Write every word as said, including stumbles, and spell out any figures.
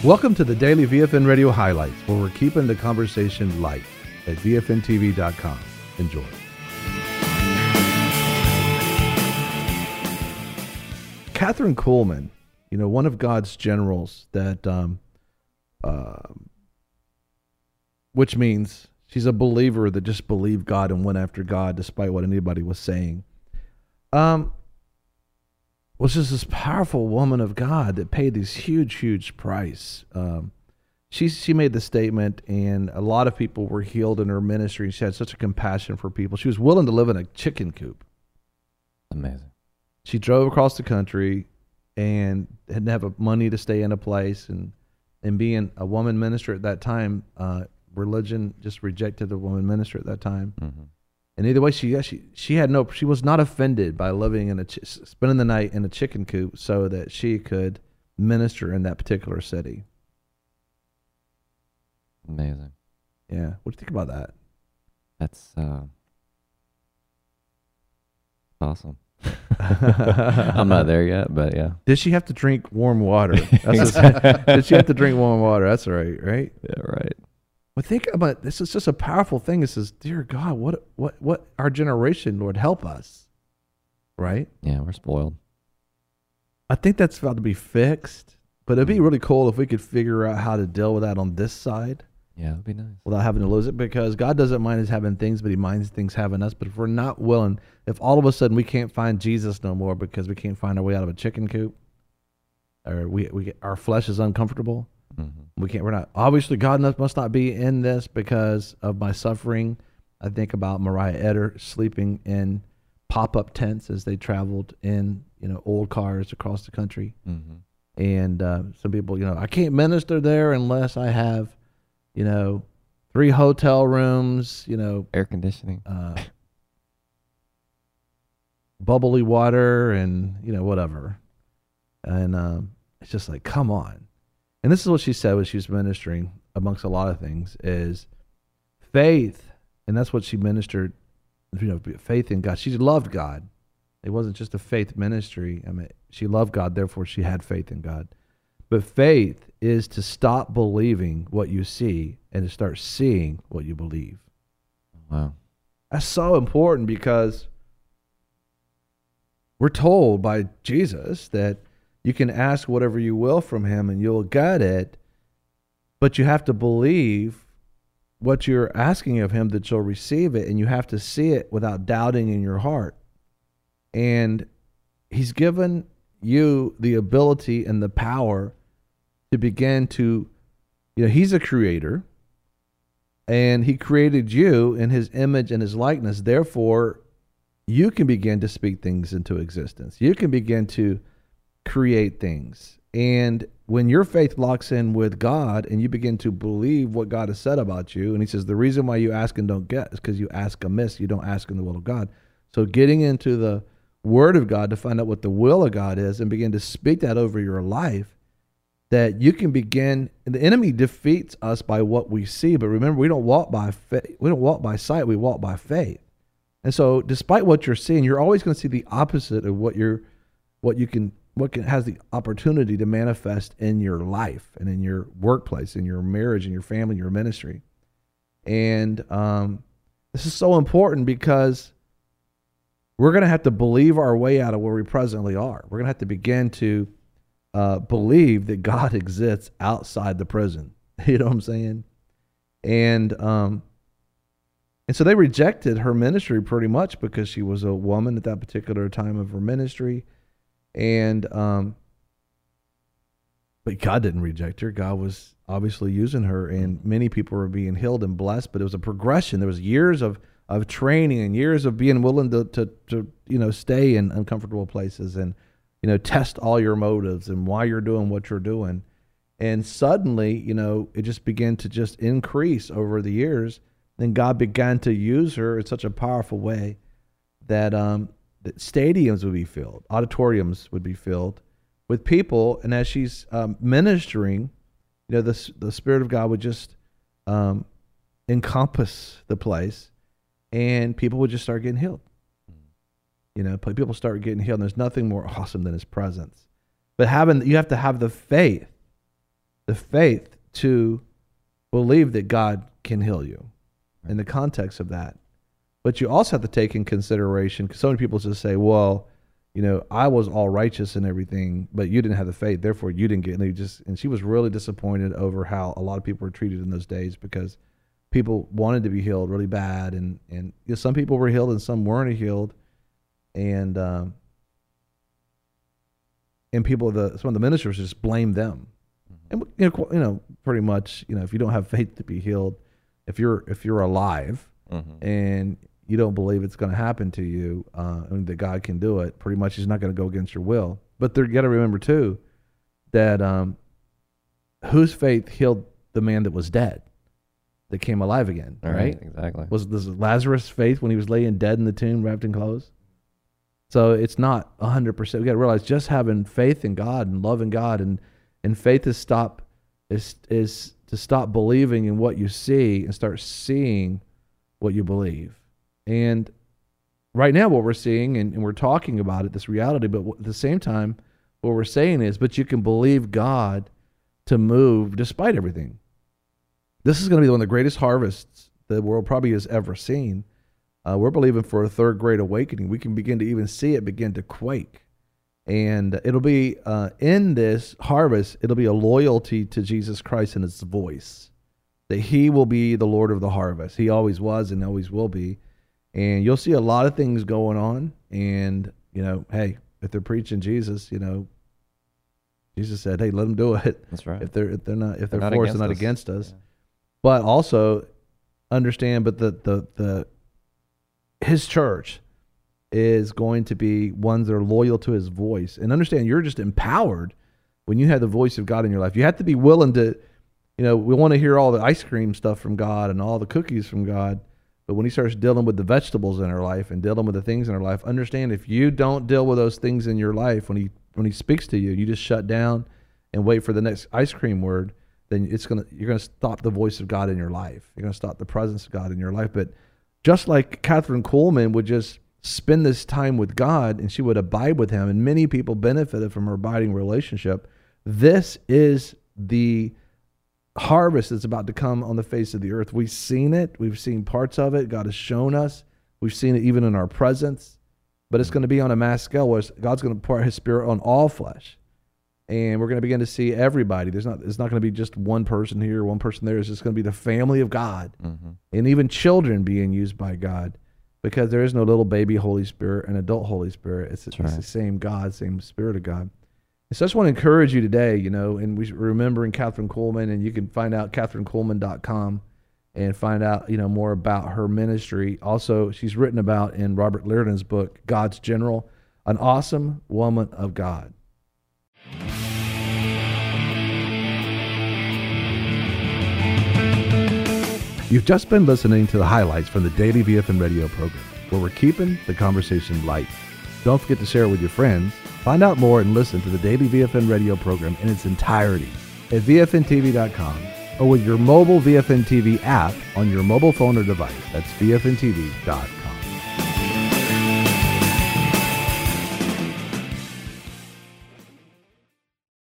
Welcome to the Daily V F N Radio Highlights, where we're keeping the conversation light at V F N T V dot com. Enjoy. Catherine Kuhlman, you know, one of God's generals that, um, uh, which means she's a believer that just believed God and went after God despite what anybody was saying. Um, was just this powerful woman of God that paid this huge, huge price. Um, she she made the statement, and a lot of people were healed in her ministry. She had such a compassion for people. She was willing to live in a chicken coop. Amazing. She drove across the country and didn't have money to stay in a place. And, and being a woman minister at that time, uh, religion just rejected a woman minister at that time. Mm-hmm. And either way, she, yeah, she she had no, she was not offended by living in a, spending the night in a chicken coop so that she could minister in that particular city. Amazing. Yeah. What do you think about that? That's uh, awesome. I'm not there yet, but yeah. Did she have to drink warm water? That's just, did she have to drink warm water? That's right, right? Yeah, right. Well, think about this. Is just a powerful thing. It says, "Dear God, what, what, what? Our generation, Lord, help us." Right? Yeah, we're spoiled. I think that's about to be fixed, but it'd be really cool if we could figure out how to deal with that on this side. Yeah, it'd be nice without having to lose it, because God doesn't mind us having things, but He minds things having us. But if we're not willing, if all of a sudden we can't find Jesus no more because we can't find our way out of a chicken coop, or we we get, our flesh is uncomfortable. Mm-hmm. We can't. We're not. Obviously, God must not be in this because of my suffering. I think about Mariah Eder sleeping in pop-up tents as they traveled in, you know, old cars across the country. Mm-hmm. And uh, some people, you know, I can't minister there unless I have, you know, three hotel rooms, you know, air conditioning, uh, bubbly water, and you know, whatever. And um, it's just like, come on. And this is what she said when she was ministering, amongst a lot of things, is faith. And that's what she ministered, you know, faith in God. She loved God. It wasn't just a faith ministry. I mean, she loved God, therefore she had faith in God. But faith is to stop believing what you see and to start seeing what you believe. Wow. That's so important, because we're told by Jesus that you can ask whatever you will from Him and you'll get it, but you have to believe what you're asking of Him that you'll receive it, and you have to see it without doubting in your heart. And He's given you the ability and the power to begin to, you know, He's a creator, and He created you in His image and His likeness. Therefore, you can begin to speak things into existence. You can begin to create things. And when your faith locks in with God and you begin to believe what God has said about you, and He says the reason why you ask and don't get is because you ask amiss, you don't ask in the will of God. So getting into the Word of God to find out what the will of God is and begin to speak that over your life, that you can begin. And the enemy defeats us by what we see, but remember, we don't walk by faith. We don't walk by sight. We walk by faith. And so, despite what you're seeing, you're always going to see the opposite of what you're, what you can, what can, has the opportunity to manifest in your life and in your workplace, in your marriage, in your family, your ministry. And um, this is so important, because we're going to have to believe our way out of where we presently are. We're going to have to begin to uh, believe that God exists outside the prison. You know what I'm saying? And um, and so they rejected her ministry pretty much because she was a woman at that particular time of her ministry. And um, but God didn't reject her. God was obviously using her, and many people were being healed and blessed. But it was a progression. There was years of of training and years of being willing to, to, to, you know, stay in uncomfortable places and, you know, test all your motives and why you're doing what you're doing. And suddenly, you know, it just began to just increase over the years. Then God began to use her in such a powerful way that, um, that stadiums would be filled, auditoriums would be filled with people. And as she's um, ministering, you know, the, the Spirit of God would just um, encompass the place, and people would just start getting healed. You know, people start getting healed, and there's nothing more awesome than His presence. But having, you have to have the faith the faith to believe that God can heal you in the context of that. But you also have to take in consideration, because so many people just say, well, you know, I was all righteous and everything, but you didn't have the faith, therefore you didn't get. And they just, and she was really disappointed over how a lot of people were treated in those days, because people wanted to be healed really bad, and and you know, some people were healed and some weren't healed, and um, and people, the some of the ministers just blamed them, mm-hmm. and you know, you know, pretty much, you know, if you don't have faith to be healed, if you're if you're alive, mm-hmm. and you don't believe it's going to happen to you, uh, and that God can do it, pretty much He's not going to go against your will. But you got to remember too that um, whose faith healed the man that was dead, that came alive again, right? right? Exactly. Was this Lazarus' faith when he was laying dead in the tomb, wrapped in clothes? So it's not a hundred percent. We got to realize just having faith in God and loving God, and and faith is stop is is to stop believing in what you see and start seeing what you believe. And right now what we're seeing, and, and we're talking about it, this reality, but at the same time, what we're saying is, but you can believe God to move despite everything. This is going to be one of the greatest harvests the world probably has ever seen. Uh, we're believing for a third great awakening. We can begin to even see it begin to quake. And it'll be uh, in this harvest, it'll be a loyalty to Jesus Christ and His voice, that He will be the Lord of the harvest. He always was and always will be. And you'll see a lot of things going on. And, you know, hey, if they're preaching Jesus, you know, Jesus said, hey, let them do it. That's right. If they're, if they're not, if they're, they're not for us, they're not us. against us. Yeah. But also understand, but the, the, the, His church is going to be ones that are loyal to His voice. And understand, you're just empowered when you have the voice of God in your life. You have to be willing to, you know, we want to hear all the ice cream stuff from God and all the cookies from God. But when He starts dealing with the vegetables in our life and dealing with the things in our life, understand, if you don't deal with those things in your life, when he when he speaks to you, you just shut down and wait for the next ice cream word, then it's gonna you're gonna stop the voice of God in your life. You're gonna stop the presence of God in your life. But just like Catherine Coleman would just spend this time with God and she would abide with Him, and many people benefited from her abiding relationship, this is the harvest that's about to come on the face of the earth. We've seen it. We've seen parts of it. God has shown us. We've seen it even in our presence. But it's going to be on a mass scale where God's going to pour out His Spirit on all flesh. And we're going to begin to see everybody. There's not, it's not going to be just one person here, one person there. It's just going to be the family of God. Mm-hmm. And even children being used by God. Because there is no little baby Holy Spirit and adult Holy Spirit. It's, it's right. the same God, same Spirit of God. So I just want to encourage you today, you know, and we remembering Catherine Coleman, and you can find out catherine coleman dot com and find out, you know, more about her ministry. Also, she's written about in Robert Liardon's book, God's General, an awesome woman of God. You've just been listening to the highlights from the Daily V F N Radio program, where we're keeping the conversation light. Don't forget to share it with your friends. Find out more and listen to the Daily V F N Radio program in its entirety at V F N T V dot com or with your mobile V F N T V app on your mobile phone or device. That's V F N T V dot com.